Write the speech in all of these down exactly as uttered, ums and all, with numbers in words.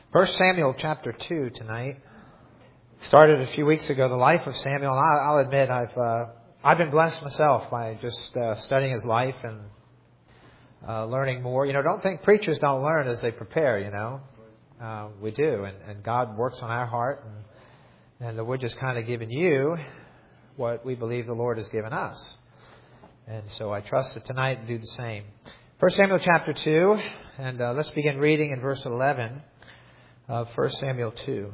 First Samuel chapter two tonight. Started a few weeks ago, the life of Samuel. And I'll, I'll admit, I've uh, I've been blessed myself by just uh, studying his life and uh, learning more. You know, don't think preachers don't learn as they prepare. You know, uh, we do, and, and God works on our heart, and, and we're just kind of giving you what we believe the Lord has given us. And so I trust that tonight will do the same. First Samuel chapter two, and uh, let's begin reading in verse eleven. Of First Samuel two.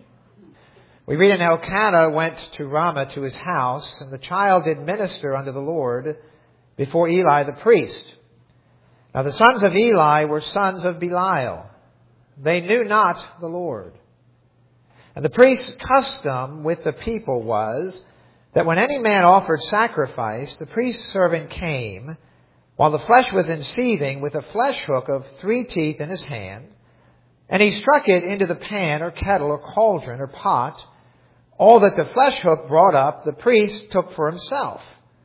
We read, and Elkanah went to Ramah to his house, and the child did minister unto the Lord before Eli the priest. Now the sons of Eli were sons of Belial. They knew not the Lord. And the priest's custom with the people was that when any man offered sacrifice, the priest's servant came, while the flesh was in seething, with a flesh hook of three teeth in his hand, and he struck it into the pan or kettle or cauldron or pot. All that the flesh hook brought up, the priest took for himself.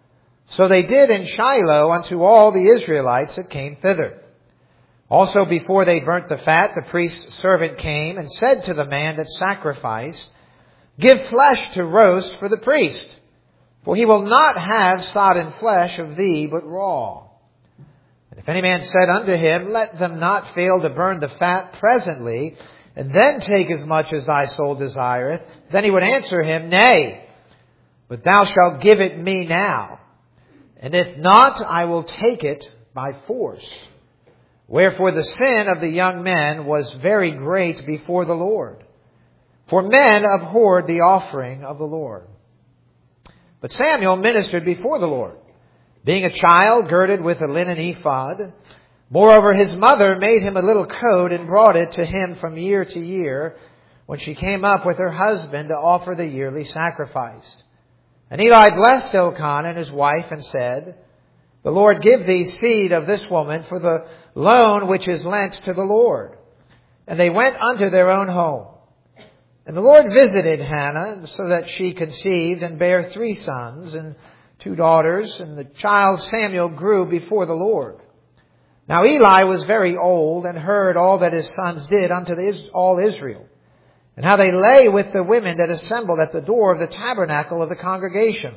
So they did in Shiloh unto all the Israelites that came thither. Also before they burnt the fat, the priest's servant came and said to the man that sacrificed, Give flesh to roast for the priest, for he will not have sodden flesh of thee, but raw. If any man said unto him, Let them not fail to burn the fat presently, and then take as much as thy soul desireth, then he would answer him, Nay, but thou shalt give it me now, and if not, I will take it by force. Wherefore the sin of the young men was very great before the Lord, for men abhorred the offering of the Lord. But Samuel ministered before the Lord, being a child girded with a linen ephod. Moreover, his mother made him a little coat and brought it to him from year to year when she came up with her husband to offer the yearly sacrifice. And Eli blessed Elkanah and his wife and said, The Lord give thee seed of this woman for the loan which is lent to the Lord. And they went unto their own home. And the Lord visited Hannah so that she conceived and bare three sons and two daughters, and the child Samuel grew before the Lord. Now Eli was very old, and heard all that his sons did unto all Israel, and how they lay with the women that assembled at the door of the tabernacle of the congregation.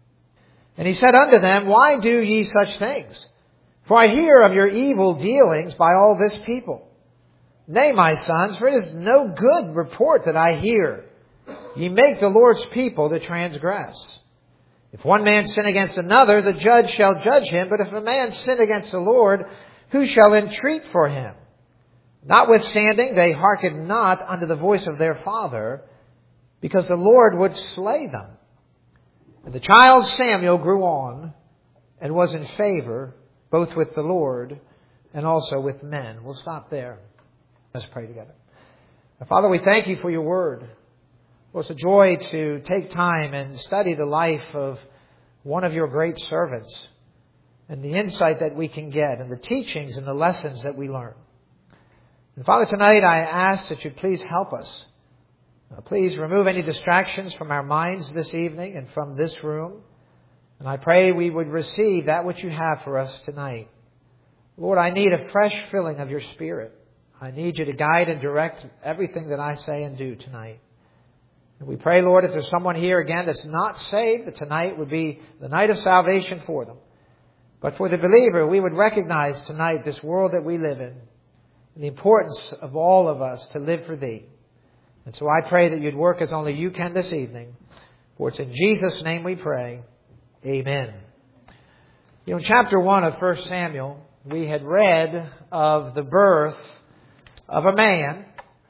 And he said unto them, Why do ye such things? For I hear of your evil dealings by all this people. Nay, my sons, for it is no good report that I hear. Ye make the Lord's people to transgress. If one man sin against another, the judge shall judge him. But if a man sin against the Lord, who shall entreat for him? Notwithstanding, they hearkened not unto the voice of their father, because the Lord would slay them. And the child Samuel grew on, and was in favor, both with the Lord and also with men. We'll stop there. Let's pray together. Now, Father, we thank you for your word. Well, it's a joy to take time and study the life of one of your great servants and the insight that we can get and the teachings and the lessons that we learn. And Father, tonight I ask that you please help us. Uh, please remove any distractions from our minds this evening and from this room. And I pray we would receive that which you have for us tonight. Lord, I need a fresh filling of your Spirit. I need you to guide and direct everything that I say and do tonight. And we pray, Lord, if there's someone here again that's not saved, that tonight would be the night of salvation for them. But for the believer, we would recognize tonight this world that we live in and the importance of all of us to live for thee. And so I pray that you'd work as only you can this evening. For it's in Jesus' name we pray. Amen. You know, in chapter one of First Samuel, we had read of the birth of a man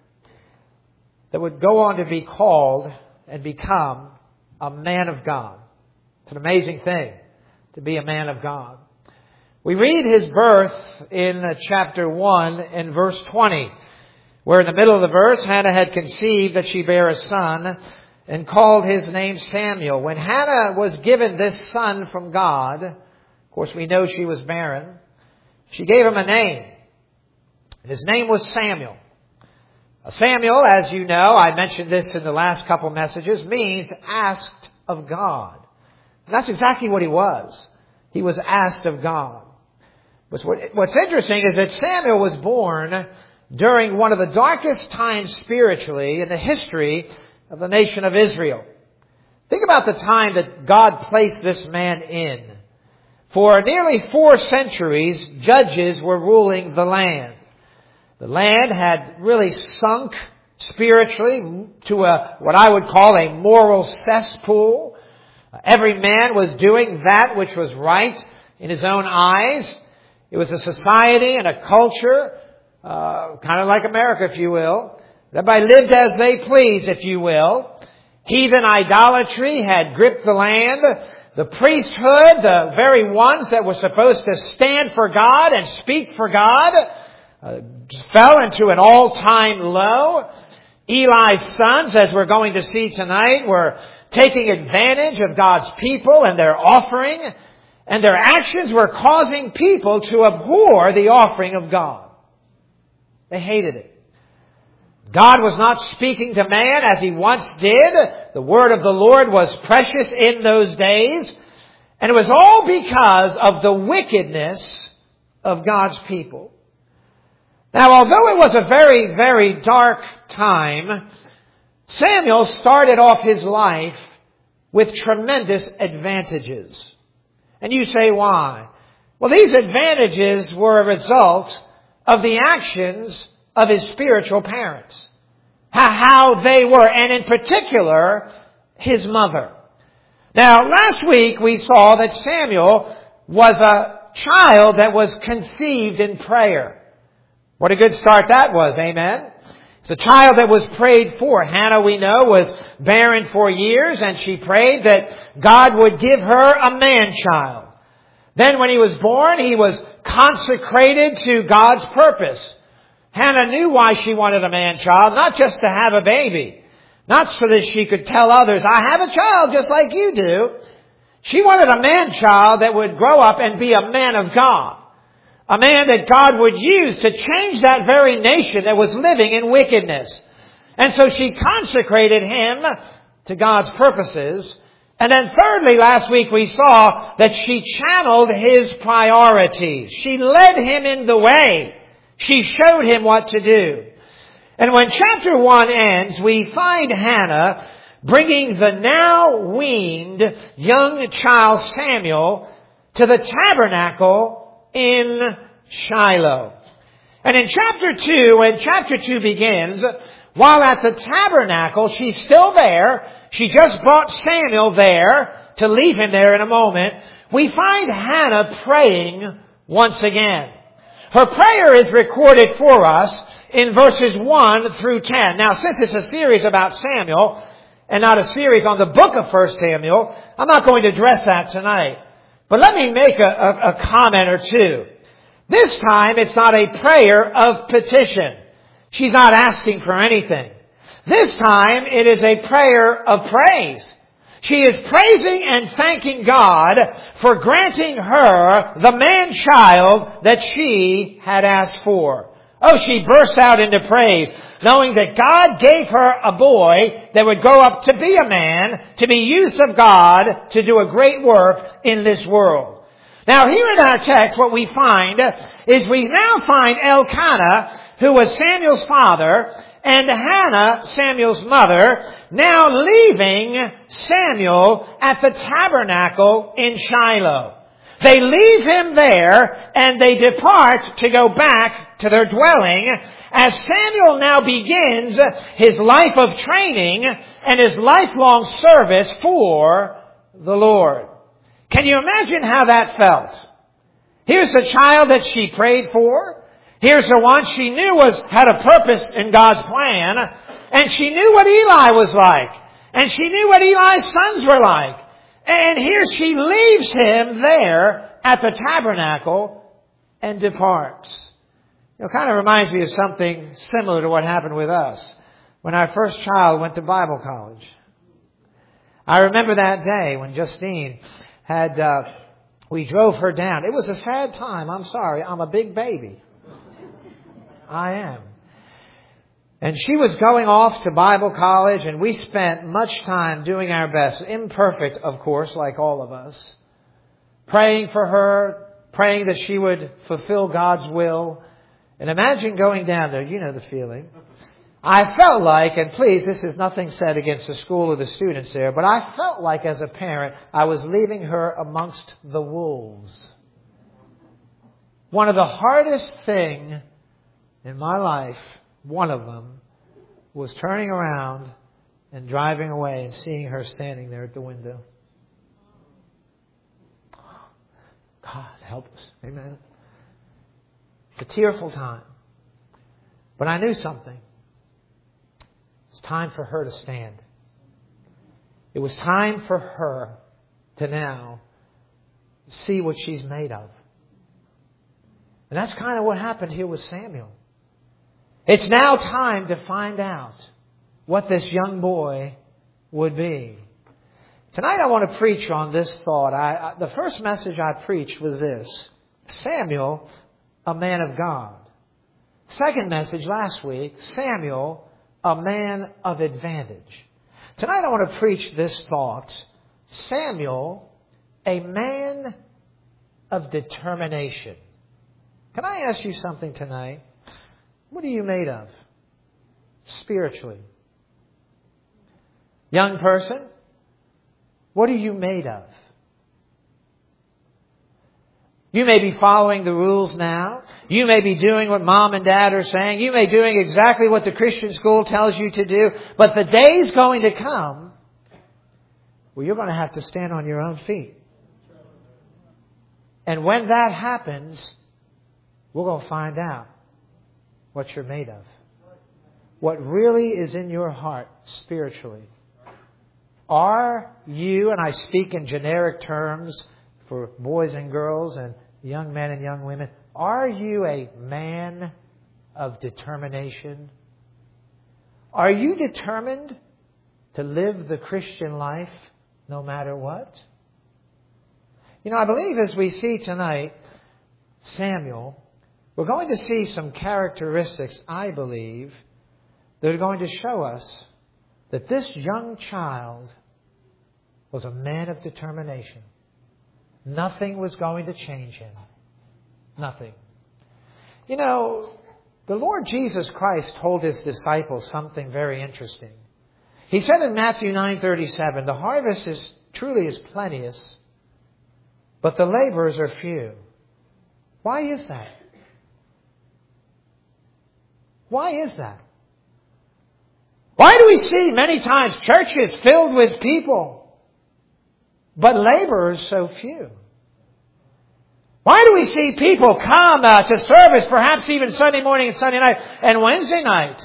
that would go on to be called and become a man of God. It's an amazing thing to be a man of God. We read his birth in chapter one in verse twenty, where in the middle of the verse, Hannah had conceived that she bare a son and called his name Samuel. When Hannah was given this son from God, of course we know she was barren, she gave him a name. His name was Samuel. Samuel, as you know, I mentioned this in the last couple messages, means asked of God. And that's exactly what he was. He was asked of God. But what's interesting is that Samuel was born during one of the darkest times spiritually in the history of the nation of Israel. Think about the time that God placed this man in. For nearly four centuries, judges were ruling the land. The land had really sunk spiritually to a what I would call a moral cesspool. Every man was doing that which was right in his own eyes. It was a society and a culture, uh, kind of like America, if you will. Everybody lived as they pleased, if you will. Heathen idolatry had gripped the land. The priesthood, the very ones that were supposed to stand for God and speak for God, uh, fell into an all-time low. Eli's sons, as we're going to see tonight, were taking advantage of God's people and their offering, and their actions were causing people to abhor the offering of God. They hated it. God was not speaking to man as He once did. The word of the Lord was precious in those days. And it was all because of the wickedness of God's people. Now, although it was a very, very dark time, Samuel started off his life with tremendous advantages. And you say, why? Well, these advantages were a result of the actions of his spiritual parents. How they were, and in particular, his mother. Now, last week we saw that Samuel was a child that was conceived in prayer. What a good start that was, amen? It's a child that was prayed for. Hannah, we know, was barren for years, and she prayed that God would give her a man-child. Then when he was born, he was consecrated to God's purpose. Hannah knew why she wanted a man-child, not just to have a baby. Not so that she could tell others, I have a child just like you do. She wanted a man-child that would grow up and be a man of God. A man that God would use to change that very nation that was living in wickedness. And so she consecrated him to God's purposes. And then thirdly, last week we saw that she channeled his priorities. She led him in the way. She showed him what to do. And when chapter one ends, we find Hannah bringing the now weaned young child Samuel to the tabernacle in Shiloh. And in chapter two, when chapter two begins, while at the tabernacle, she's still there. She just brought Samuel there to leave him there in a moment. We find Hannah praying once again. Her prayer is recorded for us in verses one through ten. Now, since it's a series about Samuel and not a series on the book of First Samuel, I'm not going to address that tonight. But let me make a, a, a comment or two. This time, it's not a prayer of petition. She's not asking for anything. This time, it is a prayer of praise. She is praising and thanking God for granting her the man-child that she had asked for. Oh, she bursts out into praise, knowing that God gave her a boy that would grow up to be a man, to be used of God to do a great work in this world. Now, here in our text, what we find is we now find Elkanah, who was Samuel's father, and Hannah, Samuel's mother, now leaving Samuel at the tabernacle in Shiloh. They leave him there and they depart to go back to their dwelling as Samuel now begins his life of training and his lifelong service for the Lord. Can you imagine how that felt? Here's the child that she prayed for. Here's the one she knew was had a purpose in God's plan. And she knew what Eli was like. And she knew what Eli's sons were like. And here she leaves him there at the tabernacle and departs. You know, it kind of reminds me of something similar to what happened with us when our first child went to Bible college. I remember that day when Justine had, uh, we drove her down. It was a sad time. I'm sorry. I'm a big baby. I am. And she was going off to Bible college, and we spent much time doing our best, imperfect, of course, like all of us, praying for her, praying that she would fulfill God's will, And imagine going down there. You know the feeling. I felt like, and please, this is nothing said against the school or the students there, but I felt like as a parent, I was leaving her amongst the wolves. One of the hardest thing in my life, one of them, was turning around and driving away and seeing her standing there at the window. God, help us. Amen. It's a tearful time. But I knew something. It's time for her to stand. It was time for her to now see what she's made of. And that's kind of what happened here with Samuel. It's now time to find out what this young boy would be. Tonight I want to preach on this thought. I, I, the first message I preached was this: Samuel, a man of God. Second message last week, Samuel, a man of advantage. Tonight I want to preach this thought: Samuel, a man of determination. Can I ask you something tonight? What are you made of spiritually? Young person, what are you made of? You may be following the rules now. You may be doing what mom and dad are saying. You may be doing exactly what the Christian school tells you to do. But the day's going to come where you're going to have to stand on your own feet. And when that happens, we're going to find out what you're made of. What really is in your heart spiritually. Are you, and I speak in generic terms for boys and girls and young men and young women, are you a man of determination? Are you determined to live the Christian life no matter what? You know, I believe as we see tonight Samuel, we're going to see some characteristics, I believe, that are going to show us that this young child was a man of determination. Nothing was going to change him. Nothing. You know, the Lord Jesus Christ told His disciples something very interesting. He said in Matthew nine thirty-seven, the harvest is truly is plenteous, but the laborers are few. Why is that? Why is that? Why do we see many times churches filled with people, but laborers so few? Why do we see people come uh, to service, perhaps even Sunday morning and Sunday night and Wednesday night,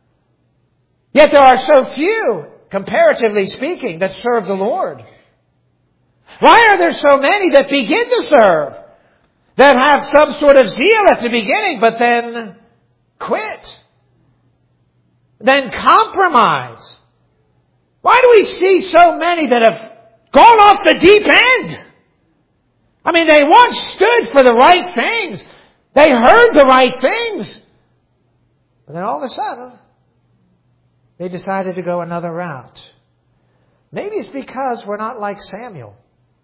yet there are so few, comparatively speaking, that serve the Lord? Why are there so many that begin to serve, that have some sort of zeal at the beginning, but then quit? Then compromise? Why do we see so many that have gone off the deep end? I mean, they once stood for the right things. They heard the right things. But then all of a sudden, they decided to go another route. Maybe it's because we're not like Samuel.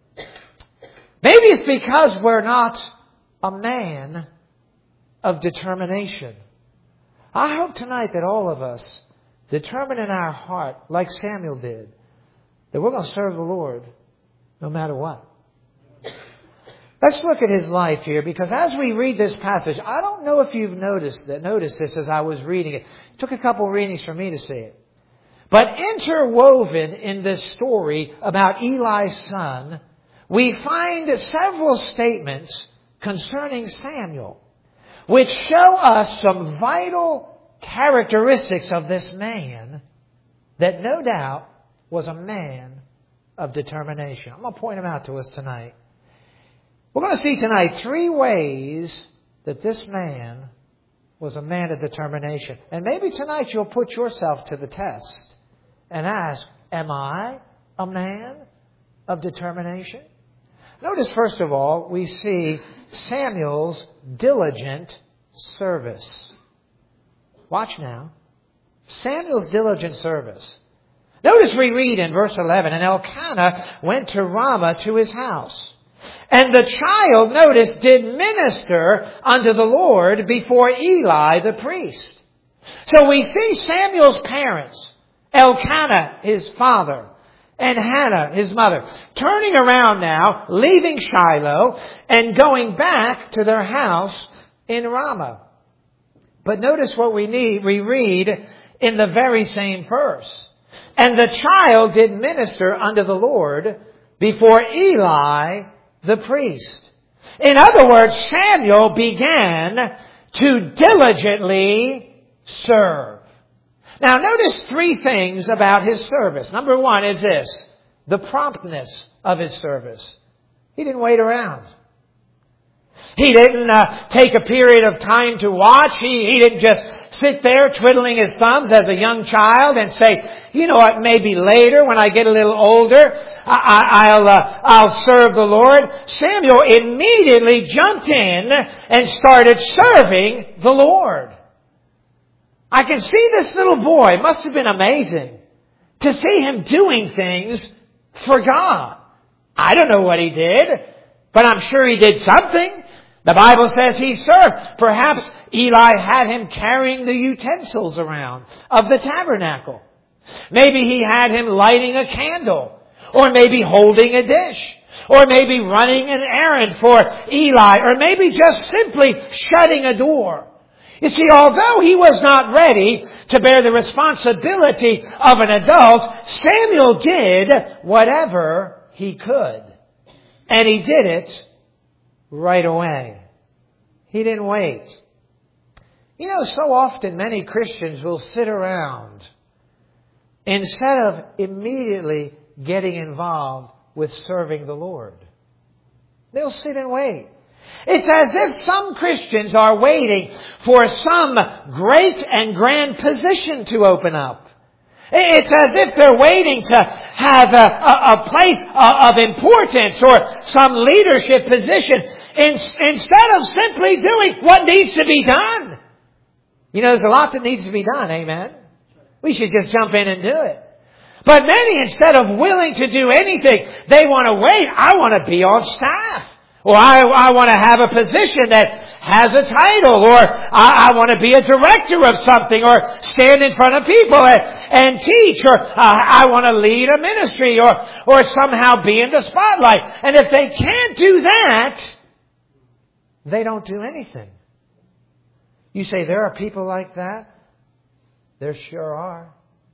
Maybe it's because we're not a man of determination. I hope tonight that all of us determine in our heart, like Samuel did, that we're going to serve the Lord no matter what. Let's look at his life here, because as we read this passage, I don't know if you've noticed that, noticed this as I was reading it. It took a couple of readings for me to see it. But interwoven in this story about Eli's son, we find several statements concerning Samuel, which show us some vital characteristics of this man that no doubt was a man of determination. I'm going to point them out to us tonight. We're going to see tonight three ways that this man was a man of determination. And maybe tonight you'll put yourself to the test and ask, am I a man of determination? Notice, first of all, we see Samuel's diligent service. Watch now. Samuel's diligent service. Notice we read in verse eleven, and Elkanah went to Ramah to his house. And the child, notice, did minister unto the Lord before Eli the priest. So we see Samuel's parents, Elkanah, his father, and Hannah, his mother, turning around now, leaving Shiloh, and going back to their house in Ramah. But notice what we need, we read in the very same verse. And the child did minister unto the Lord before Eli the priest. In other words, Samuel began to diligently serve. Now notice three things about his service. Number one is this, the promptness of his service. He didn't wait around. He didn't uh, take a period of time to watch. He, he didn't just sit there twiddling his thumbs as a young child and say, you know what, maybe later when I get a little older, I, I, I'll, uh, I'll serve the Lord. Samuel immediately jumped in and started serving the Lord. I can see this little boy. It must have been amazing to see him doing things for God. I don't know what he did, but I'm sure he did something. The Bible says he served. Perhaps Eli had him carrying the utensils around of the tabernacle. Maybe he had him lighting a candle, or maybe holding a dish, or maybe running an errand for Eli, or maybe just simply shutting a door. You see, although he was not ready to bear the responsibility of an adult, Samuel did whatever he could. And he did it right away. He didn't wait. You know, so often many Christians will sit around instead of immediately getting involved with serving the Lord. They'll sit and wait. It's as if some Christians are waiting for some great and grand position to open up. It's as if they're waiting to have a, a, a place of importance or some leadership position in, instead of simply doing what needs to be done. You know, there's a lot that needs to be done, amen? We should just jump in and do it. But many, instead of willing to do anything, they want to wait. I want to be on staff. Or I, I want to have a position that has a title, or I, I want to be a director of something, or stand in front of people and, and teach, or uh, I want to lead a ministry, or, or somehow be in the spotlight. And if they can't do that, they don't do anything. You say, there are people like that? There sure are.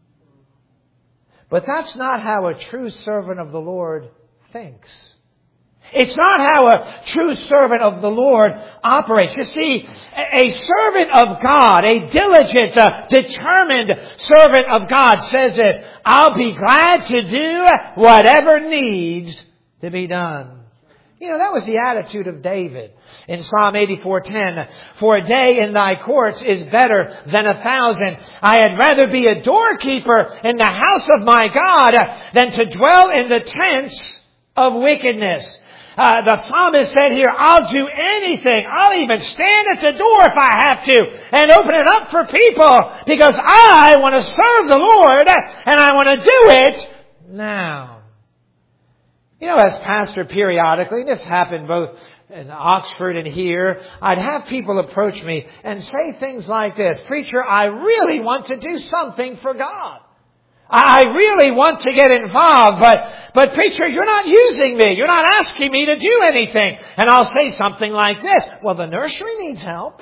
But that's not how a true servant of the Lord thinks. It's not how a true servant of the Lord operates. You see, a servant of God, a diligent, uh, determined servant of God says this, I'll be glad to do whatever needs to be done. You know, that was the attitude of David in Psalm eighty-four ten. For a day in thy courts is better than a thousand. I had rather be a doorkeeper in the house of my God than to dwell in the tents of wickedness. Uh, the psalmist said here, I'll do anything. I'll even stand at the door if I have to and open it up for people because I want to serve the Lord and I want to do it now. You know, as pastor periodically, this happened both in Oxford and here, I'd have people approach me and say things like this, Preacher, I really want to do something for God. I really want to get involved, but, but preacher, you're not using me. You're not asking me to do anything. And I'll say something like this. Well, the nursery needs help.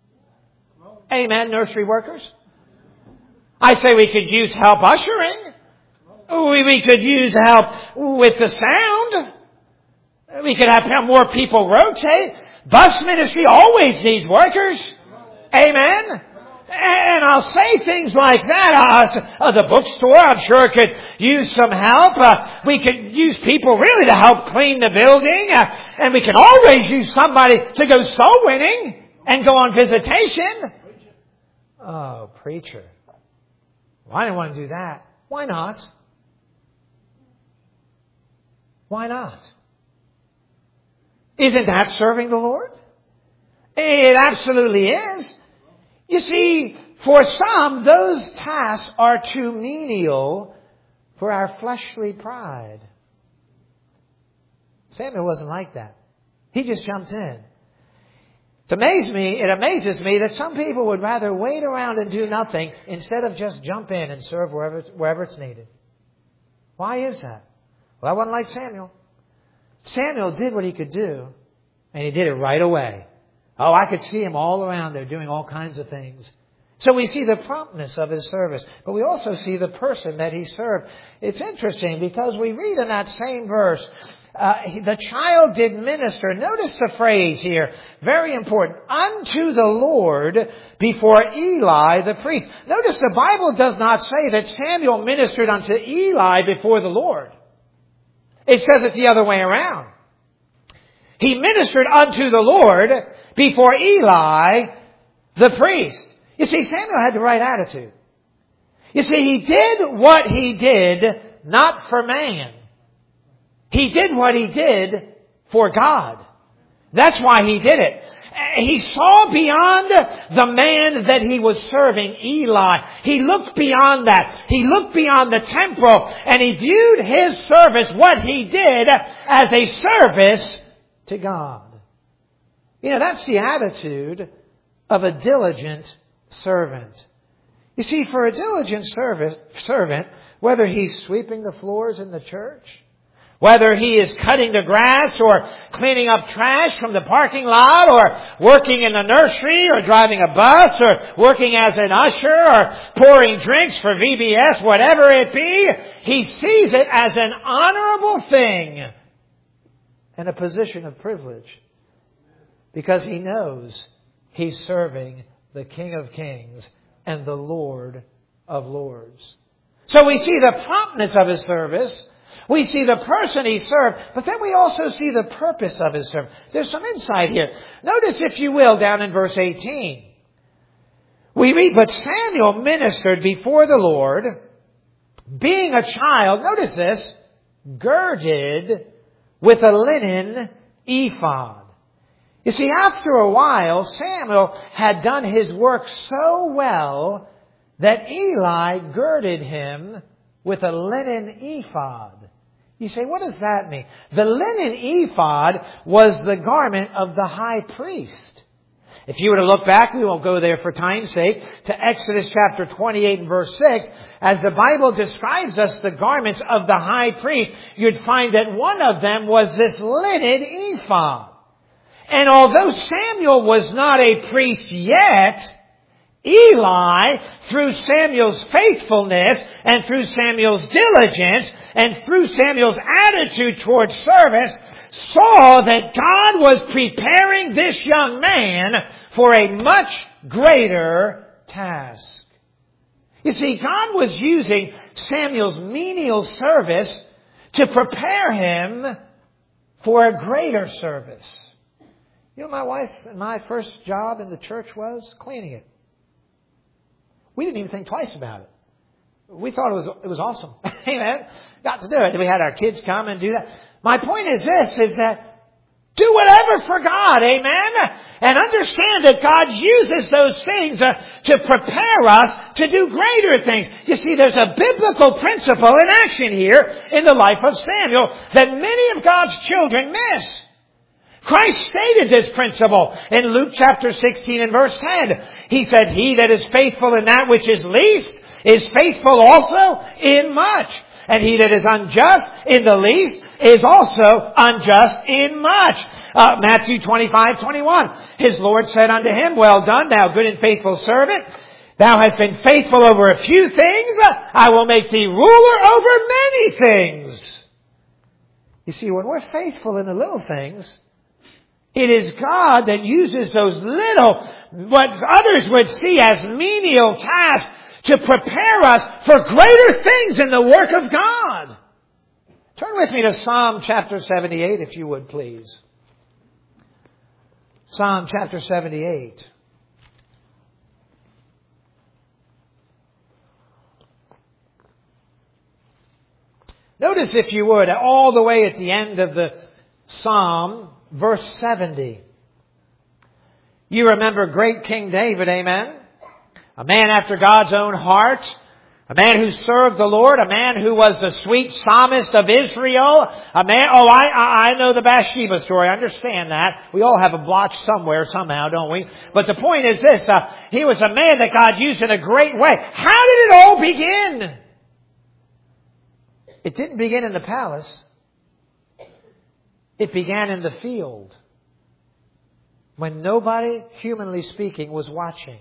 Amen, nursery workers. I say we could use help ushering. We, we could use help with the sound. We could have more people rotate. Bus ministry always needs workers. Amen. And I'll say things like that. Uh, the bookstore, I'm sure, could use some help. Uh, we could use people really to help clean the building. Uh, and we can always use somebody to go soul winning and go on visitation. Oh, preacher. Well, I didn't want to do that. Why not? Why not? Isn't that serving the Lord? It absolutely is. You see, for some, those tasks are too menial for our fleshly pride. Samuel wasn't like that. He just jumped in. It amazes me, it amazes me that some people would rather wait around and do nothing instead of just jump in and serve wherever, wherever it's needed. Why is that? Well, that wasn't like Samuel. Samuel did what he could do, and he did it right away. Oh, I could see him all around there doing all kinds of things. So we see the promptness of his service, but we also see the person that he served. It's interesting because we read in that same verse, uh, he, the child did minister. Notice the phrase here, very important, unto the Lord before Eli the priest. Notice the Bible does not say that Samuel ministered unto Eli before the Lord. It says it the other way around. He ministered unto the Lord before Eli the priest. You see, Samuel had the right attitude. You see, he did what he did not for man. He did what he did for God. That's why he did it. He saw beyond the man that he was serving, Eli. He looked beyond that. He looked beyond the temporal, and he viewed his service, what he did, as a service to God. You know, that's the attitude of a diligent servant. You see, for a diligent service, servant, whether he's sweeping the floors in the church, whether he is cutting the grass or cleaning up trash from the parking lot or working in the nursery or driving a bus or working as an usher or pouring drinks for V B S, whatever it be, he sees it as an honorable thing and a position of privilege because he knows he's serving the King of Kings and the Lord of Lords. So we see the promptness of his service. We see the person he served, but then we also see the purpose of his service. There's some insight here. Notice, if you will, down in verse eighteen. We read, but Samuel ministered before the Lord, being a child, notice this, girded with a linen ephod. You see, after a while, Samuel had done his work so well that Eli girded him with a linen ephod. You say, what does that mean? The linen ephod was the garment of the high priest. If you were to look back, we won't go there for time's sake, to Exodus chapter twenty-eight and verse six, as the Bible describes us the garments of the high priest, you'd find that one of them was this linen ephod. And although Samuel was not a priest yet, Eli, through Samuel's faithfulness and through Samuel's diligence and through Samuel's attitude towards service, saw that God was preparing this young man for a much greater task. You see, God was using Samuel's menial service to prepare him for a greater service. You know, my wife and my first job in the church was cleaning it. We didn't even think twice about it. We thought it was it was awesome. Amen. Got to do it. We had our kids come and do that. My point is this, is that do whatever for God. Amen. And understand that God uses those things uh, to prepare us to do greater things. You see, there's a biblical principle in action here in the life of Samuel that many of God's children miss. Christ stated this principle in Luke chapter sixteen and verse ten. He said, he that is faithful in that which is least is faithful also in much. And he that is unjust in the least is also unjust in much. Uh, Matthew twenty-five twenty-one. His Lord said unto him, well done, thou good and faithful servant. Thou hast been faithful over a few things. I will make thee ruler over many things. You see, when we're faithful in the little things, it is God that uses those little, what others would see as menial tasks, to prepare us for greater things in the work of God. Turn with me to Psalm chapter seventy-eight, if you would, please. Psalm chapter seventy-eight. Notice, if you would, all the way at the end of the Psalm, verse seventy. You remember great King David, amen? A man after God's own heart, A man who served the Lord, a man who was the sweet psalmist of Israel, a man, oh, I, I, I know the Bathsheba story, I understand that. We all have a blotch somewhere, somehow, don't we? But the point is this, uh, he was a man that God used in a great way. How did it all begin? It didn't begin in the palace. It began in the field. When nobody, humanly speaking, was watching.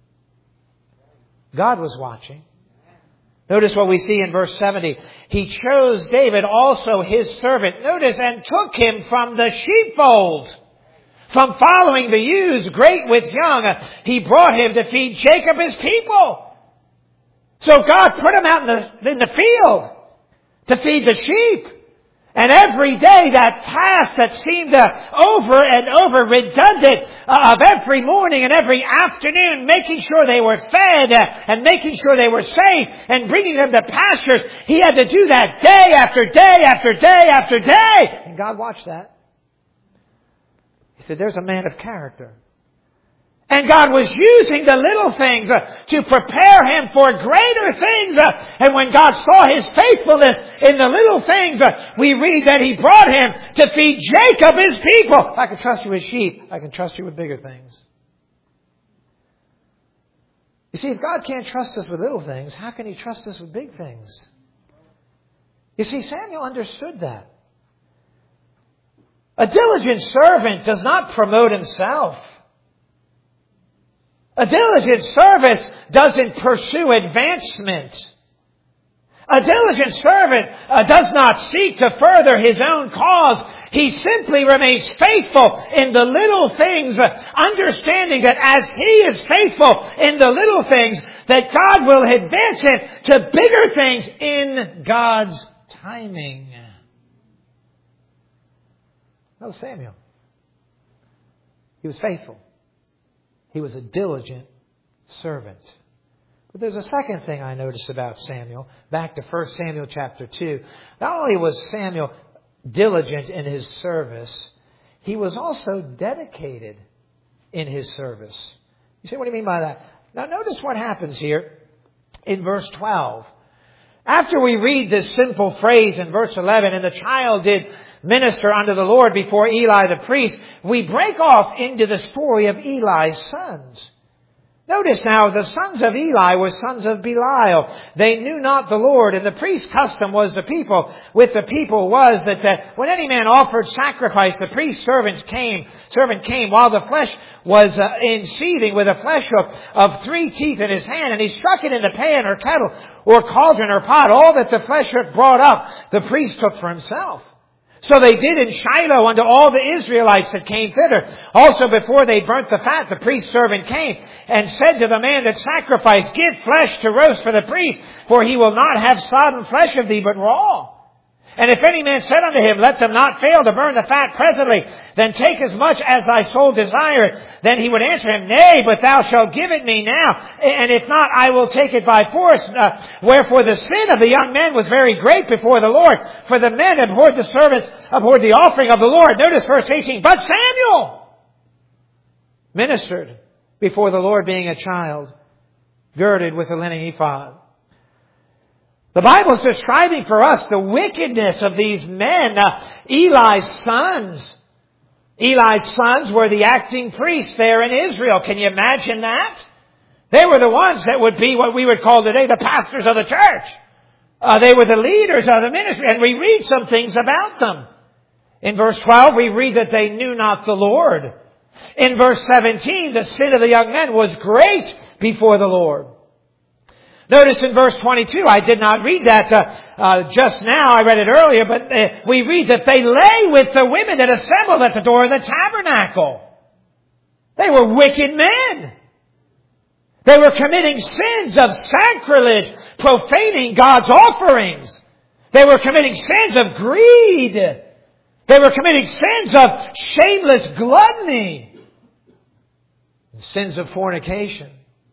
God was watching. Notice what we see in verse seventy. He chose David, also his servant. Notice, and took him from the sheepfold. From following the ewes, great with young. He brought him to feed Jacob, his people. So God put him out in the, in the field to feed the sheep. And every day that task that seemed uh, over and over redundant uh, of every morning and every afternoon, making sure they were fed uh, and making sure they were safe and bringing them to pastures, he had to do that day after day after day after day. And God watched that. He said, there's a man of character. And God was using the little things uh, to prepare him for greater things. Uh, and when God saw his faithfulness in the little things, uh, we read that he brought him to feed Jacob, his people. If I can trust you with sheep, I can trust you with bigger things. You see, if God can't trust us with little things, how can he trust us with big things? You see, Samuel understood that. A diligent servant does not promote himself. A diligent servant doesn't pursue advancement. A diligent servant uh, does not seek to further his own cause. He simply remains faithful in the little things, uh, understanding that as he is faithful in the little things, that God will advance him to bigger things in God's timing. No, Samuel. He was faithful. He was a diligent servant. But there's a second thing I noticed about Samuel. Back to First Samuel chapter two. Not only was Samuel diligent in his service, he was also dedicated in his service. You say, what do you mean by that? Now notice what happens here in verse twelve. After we read this simple phrase in verse eleven, and the child did minister unto the Lord before Eli the priest, we break off into the story of Eli's sons. Notice now, the sons of Eli were sons of Belial. They knew not the Lord, and the priest's custom was the people, with the people was that, that when any man offered sacrifice, the priest's servants came, servant came while the flesh was uh, in seething with a flesh hook of three teeth in his hand, and he struck it in the pan or kettle or cauldron or pot. All that the flesh hook brought up, the priest took for himself. So they did in Shiloh unto all the Israelites that came thither. Also before they burnt the fat, the priest's servant came and said to the man that sacrificed, give flesh to roast for the priest, for he will not have sodden flesh of thee, but raw. And if any man said unto him, let them not fail to burn the fat presently, then take as much as thy soul desireth. Then he would answer him, nay, but thou shalt give it me now. And if not, I will take it by force. Uh, wherefore the sin of the young men was very great before the Lord. For the men abhorred the service, abhorred the offering of the Lord. Notice verse eighteen. But Samuel ministered before the Lord, being a child, girded with a linen ephod. The Bible is describing for us the wickedness of these men, uh, Eli's sons. Eli's sons were the acting priests there in Israel. Can you imagine that? They were the ones that would be what we would call today the pastors of the church. Uh, they were the leaders of the ministry, and we read some things about them. In verse twelve, we read that they knew not the Lord. In verse seventeen, the sin of the young men was great before the Lord. Notice in verse twenty-two, I did not read that uh, uh, just now, I read it earlier, but uh, we read that they lay with the women that assembled at the door of the tabernacle. They were wicked men. They were committing sins of sacrilege, profaning God's offerings. They were committing sins of greed. They were committing sins of shameless gluttony. And sins of fornication.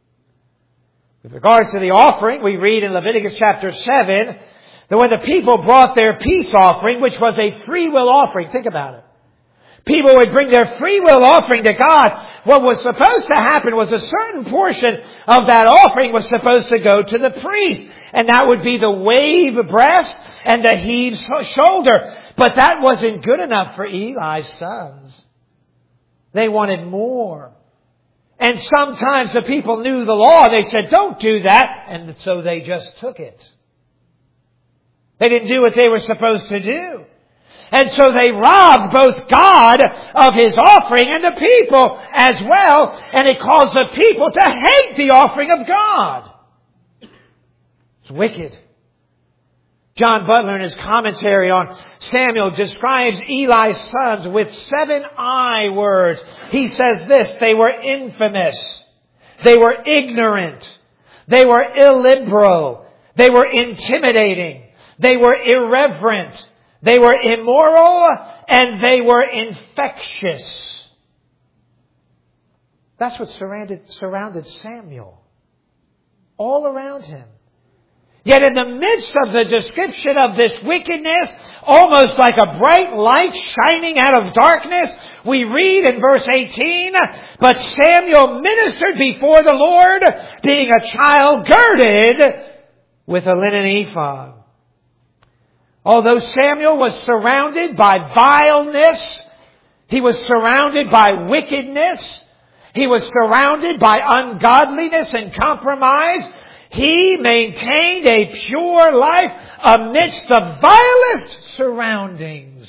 With regards to the offering, we read in Leviticus chapter seven that when the people brought their peace offering, which was a free will offering, think about it. People would bring their free will offering to God. What was supposed to happen was a certain portion of that offering was supposed to go to the priest. And that would be the wave breast and the heave shoulder. But that wasn't good enough for Eli's sons. They wanted more. And sometimes the people knew the law. They said, don't do that. And so they just took it. They didn't do what they were supposed to do. And so they robbed both God of His offering and the people as well. And it caused the people to hate the offering of God. It's wicked. John Butler, in his commentary on Samuel, describes Eli's sons with seven I words. He says this: they were infamous. They were ignorant. They were illiberal. They were intimidating. They were irreverent. They were immoral, and they were infectious. That's what surrounded, surrounded Samuel. All around him. Yet in the midst of the description of this wickedness, almost like a bright light shining out of darkness, we read in verse eighteen, but Samuel ministered before the Lord, being a child girded with a linen ephod. Although Samuel was surrounded by vileness, he was surrounded by wickedness, he was surrounded by ungodliness and compromise, he maintained a pure life amidst the vilest surroundings.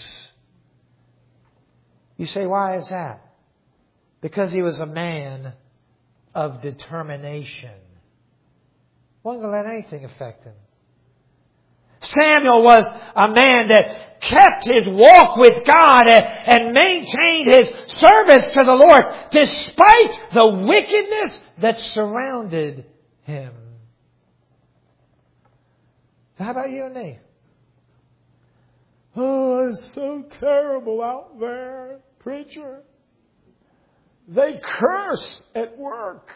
You say, why is that? Because he was a man of determination. Wasn't going to let anything affect him. Samuel was a man that kept his walk with God and maintained his service to the Lord despite the wickedness that surrounded him. How about you and me? Oh, it's so terrible out there, preacher. They curse at work.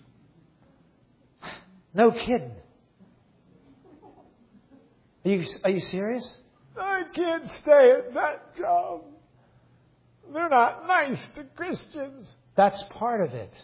No kidding. Are you, are you serious? I can't stay at that job. They're not nice to Christians. That's part of it.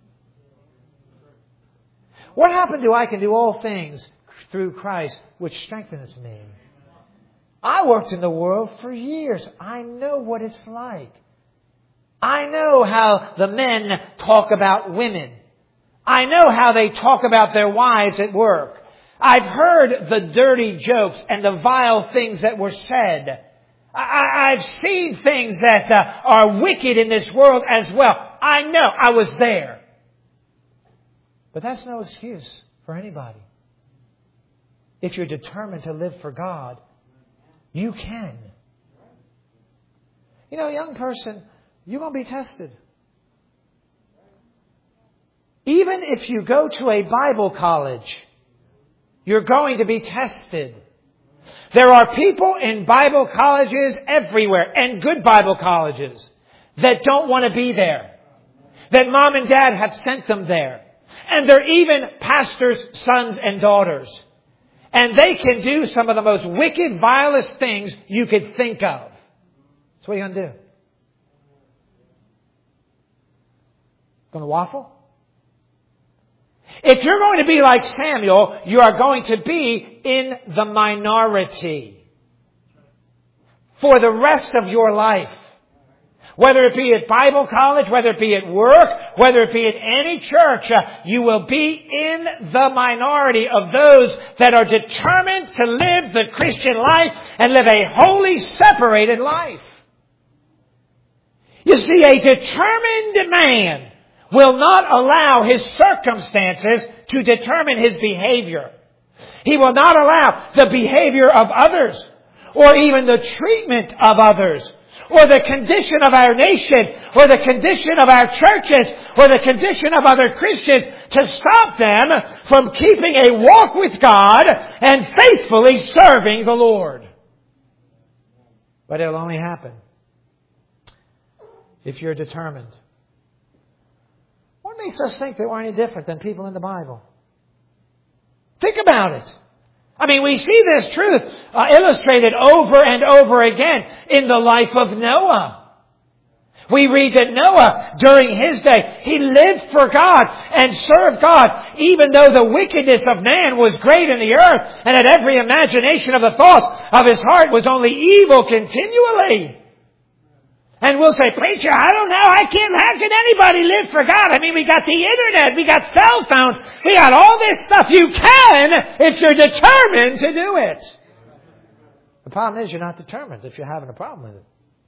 What happened to I can do all things through Christ, which strengthens me? I worked in the world for years. I know what it's like. I know how the men talk about women. I know how they talk about their wives at work. I've heard the dirty jokes and the vile things that were said. I, I've seen things that uh, are wicked in this world as well. I know. I was there. But that's no excuse for anybody. If you're determined to live for God, you can. You know, young person, you're going to be tested. Even if you go to a Bible college, you're going to be tested. There are people in Bible colleges everywhere, and good Bible colleges, that don't want to be there. That mom and dad have sent them there. And they're even pastors' sons and daughters. And they can do some of the most wicked, vilest things you could think of. So what are you going to do? Going to waffle? If you're going to be like Samuel, you are going to be in the minority for the rest of your life. Whether it be at Bible college, whether it be at work, whether it be at any church, uh, you will be in the minority of those that are determined to live the Christian life and live a holy, separated life. You see, a determined man will not allow his circumstances to determine his behavior. He will not allow the behavior of others, or even the treatment of others, or the condition of our nation, or the condition of our churches, or the condition of other Christians to stop them from keeping a walk with God and faithfully serving the Lord. But it'll only happen if you're determined. What makes us think that we're any different than people in the Bible? Think about it. I mean, we see this truth uh, illustrated over and over again in the life of Noah. We read that Noah, during his day, he lived for God and served God, even though the wickedness of man was great in the earth, and that every imagination of the thoughts of his heart was only evil continually. And we'll say, preacher, I don't know, I can't, how can anybody live for God? I mean, we got the internet, we got cell phones, we got all this stuff. You can if you're determined to do it. The problem is you're not determined if you're having a problem with it.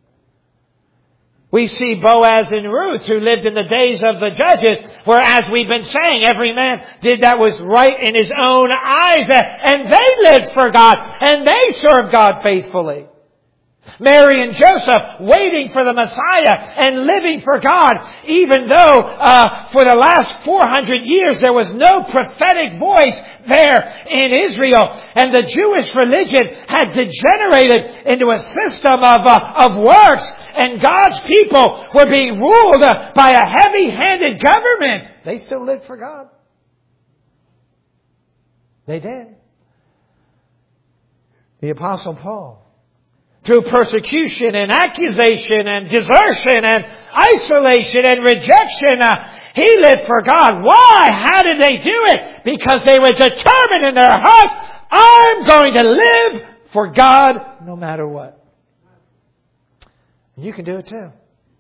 We see Boaz and Ruth, who lived in the days of the judges, where, as we've been saying, every man did that was right in his own eyes, and they lived for God, and they served God faithfully. Mary and Joseph waiting for the Messiah and living for God, even though uh, for the last four hundred years there was no prophetic voice there in Israel, and the Jewish religion had degenerated into a system of uh, of works, and God's people were being ruled uh, by a heavy-handed government. They still lived for God. They did. The Apostle Paul, through persecution and accusation and desertion and isolation and rejection, uh, he lived for God. Why? How did they do it? Because they were determined in their hearts, I'm going to live for God no matter what. And you can do it too,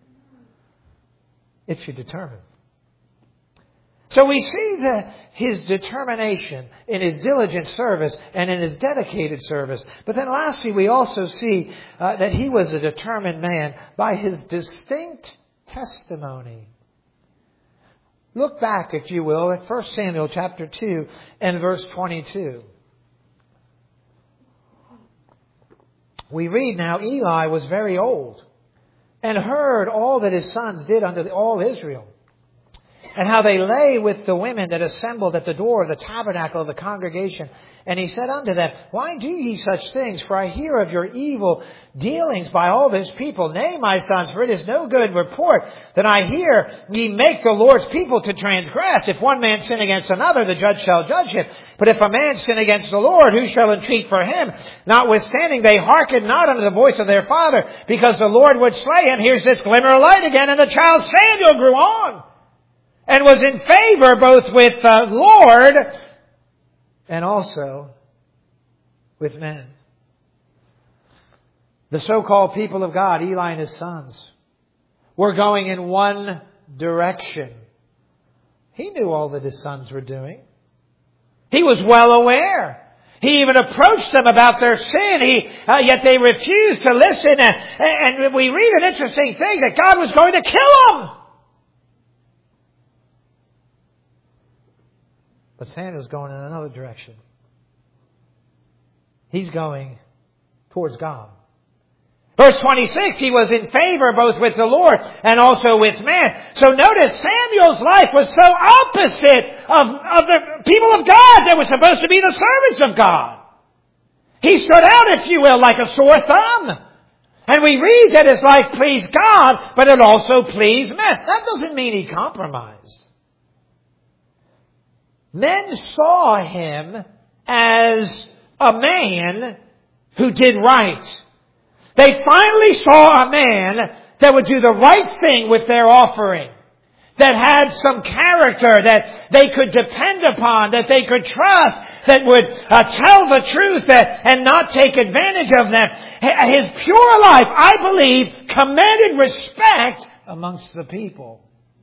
if you're determined. So we see the, his determination in his diligent service and in his dedicated service. But then lastly, we also see uh, that he was a determined man by his distinct testimony. Look back, if you will, at First Samuel chapter two and verse twenty-two. We read now, Eli was very old and heard all that his sons did unto all Israel, and how they lay with the women that assembled at the door of the tabernacle of the congregation. And he said unto them, why do ye such things? For I hear of your evil dealings by all this people. Nay, my sons, for it is no good report that I hear ye make the Lord's people to transgress. If one man sin against another, the judge shall judge him. But if a man sin against the Lord, who shall entreat for him? Notwithstanding, they hearkened not unto the voice of their father, because the Lord would slay him. Here's this glimmer of light again. And the child Samuel grew on, and was in favor both with the Lord and also with men. The so-called people of God, Eli and his sons, were going in one direction. He knew all that his sons were doing. He was well aware. He even approached them about their sin. He, uh, yet they refused to listen. And, and we read an interesting thing, that God was going to kill them. But Samuel's going in another direction. He's going towards God. Verse twenty-six, he was in favor both with the Lord and also with man. So notice, Samuel's life was so opposite of, of the people of God that were supposed to be the servants of God. He stood out, if you will, like a sore thumb. And we read that his life pleased God, but it also pleased men. That doesn't mean he compromised. Men saw him as a man who did right. They finally saw a man that would do the right thing with their offering, that had some character, that they could depend upon, that they could trust, that would uh, tell the truth that, and not take advantage of them. His pure life, I believe, commanded respect amongst the people.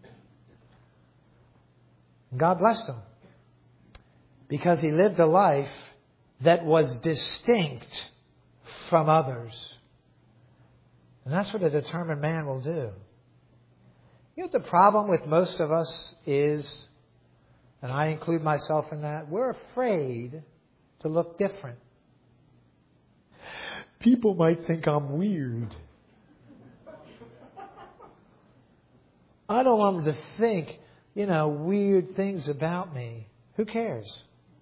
God blessed him, because he lived a life that was distinct from others. And that's what a determined man will do. You know what the problem with most of us is, and I include myself in that? We're afraid to look different. People might think I'm weird. I don't want them to think, you know, weird things about me. Who cares?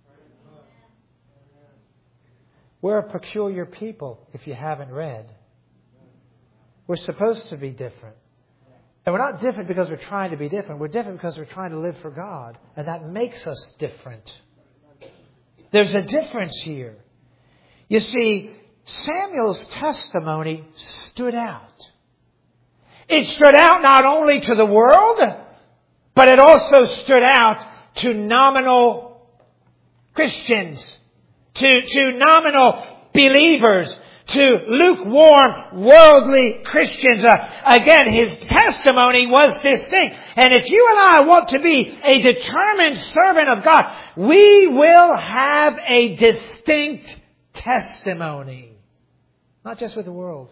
We're a peculiar people, if you haven't read. We're supposed to be different. And we're not different because we're trying to be different. We're different because we're trying to live for God. And that makes us different. There's a difference here. You see, Samuel's testimony stood out. It stood out not only to the world, but it also stood out to nominal Christians, to, to nominal believers, to lukewarm, worldly Christians. Uh, again, his testimony was this thing. And if you and I want to be a determined servant of God, we will have a distinct testimony. Not just with the world,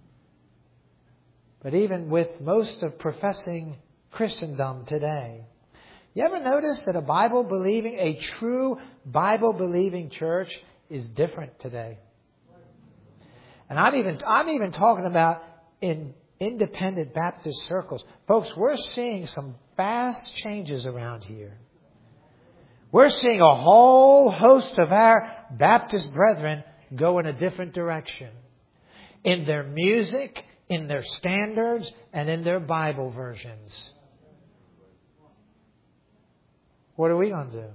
but even with most of professing Christendom today. You ever notice that a Bible-believing, a true Bible-believing church is different today? And I'm even, I'm even talking about in independent Baptist circles. Folks, we're seeing some vast changes around here. We're seeing a whole host of our Baptist brethren go in a different direction. In their music, in their standards, and in their Bible versions. What are we going to do?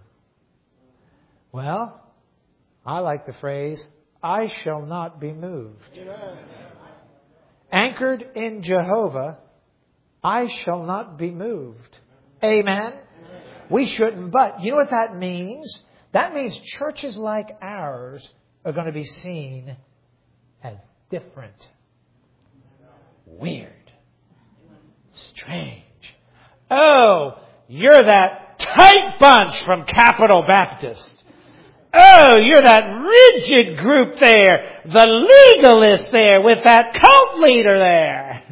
Well, I like the phrase, I shall not be moved. Amen. Anchored in Jehovah, I shall not be moved. Amen? Amen? We shouldn't, but you know what that means? That means churches like ours are going to be seen as different, weird, strange. Oh, you're that tight bunch from Capitol Baptist. Oh, you're that rigid group there, the legalist there with that cult leader there.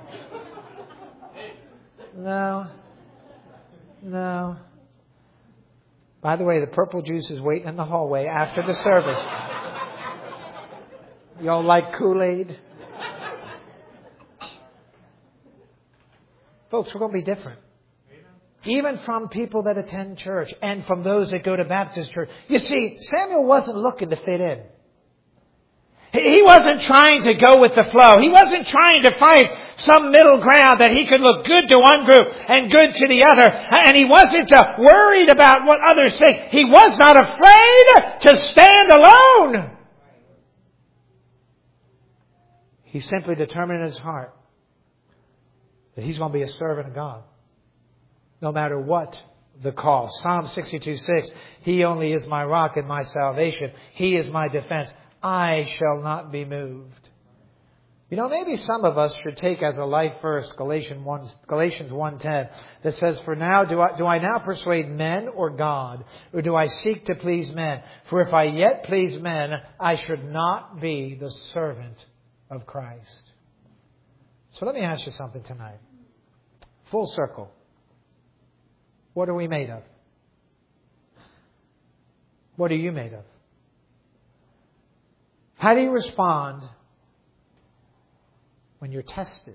No. No. By the way, the purple juice is waiting in the hallway after the service. Y'all like Kool-Aid? Folks, we're going to be different. Even from people that attend church and from those that go to Baptist church. You see, Samuel wasn't looking to fit in. He wasn't trying to go with the flow. He wasn't trying to find some middle ground that he could look good to one group and good to the other. And he wasn't uh, worried about what others think. He was not afraid to stand alone. He simply determined in his heart that he's going to be a servant of God. No matter what the cost. Psalm sixty-two six, He only is my rock and my salvation. He is my defense. I shall not be moved. You know, maybe some of us should take as a life verse Galatians one, Galatians one ten that says, For now, do I, do I now persuade men or God? Or do I seek to please men? For if I yet please men, I should not be the servant of Christ. So let me ask you something tonight. Full circle. What are we made of? What are you made of? How do you respond when you're tested?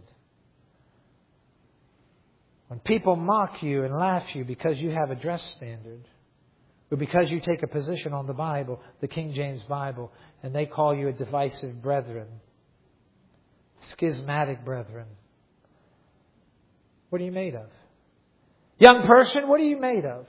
When people mock you and laugh at you because you have a dress standard, or because you take a position on the Bible, the King James Bible, and they call you a divisive brethren, schismatic brethren. What are you made of? Young person, what are you made of?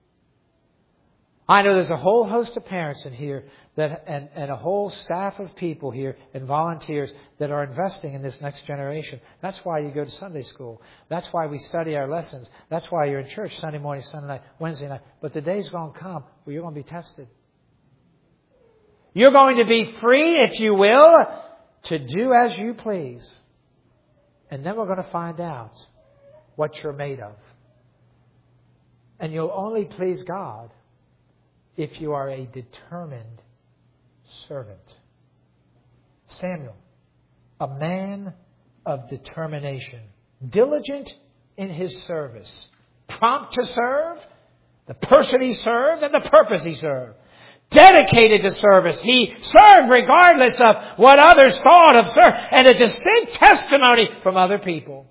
I know there's a whole host of parents in here that, and, and a whole staff of people here and volunteers that are investing in this next generation. That's why you go to Sunday school. That's why we study our lessons. That's why you're in church Sunday morning, Sunday night, Wednesday night. But the day's going to come where you're going to be tested. You're going to be free, if you will, to do as you please. And then we're going to find out what you're made of. And you'll only please God if you are a determined servant. Samuel, a man of determination, diligent in his service, prompt to serve the person he served and the purpose he served, dedicated to service. He served regardless of what others thought of service, and a distinct testimony from other people.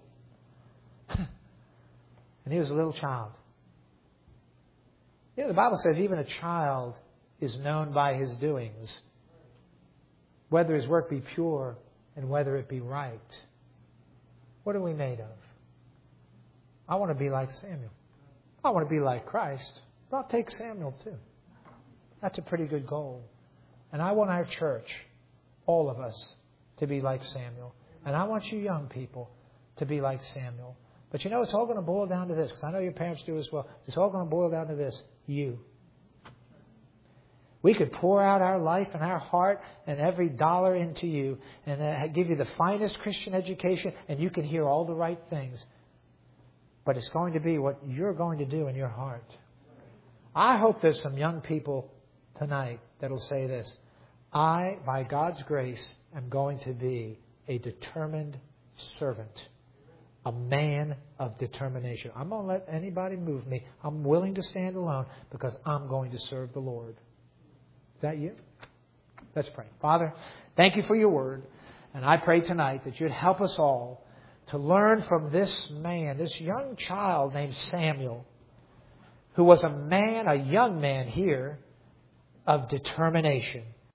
And he was a little child. You know, the Bible says even a child is known by his doings, whether his work be pure and whether it be right. What are we made of? I want to be like Samuel. I want to be like Christ, but I'll take Samuel too. That's a pretty good goal. And I want our church, all of us, to be like Samuel. And I want you young people to be like Samuel. But you know, it's all going to boil down to this, because I know your parents do as well. It's all going to boil down to this. You. We could pour out our life and our heart and every dollar into you and uh, give you the finest Christian education, and you can hear all the right things. But it's going to be what you're going to do in your heart. I hope there's some young people tonight that will say this. I, by God's grace, am going to be a determined servant. A man of determination. I'm going to let anybody move me. I'm willing to stand alone because I'm going to serve the Lord. Is that you? Let's pray. Father, thank you for your word. And I pray tonight that you'd help us all to learn from this man, this young child named Samuel, who was a man, a young man here, of determination.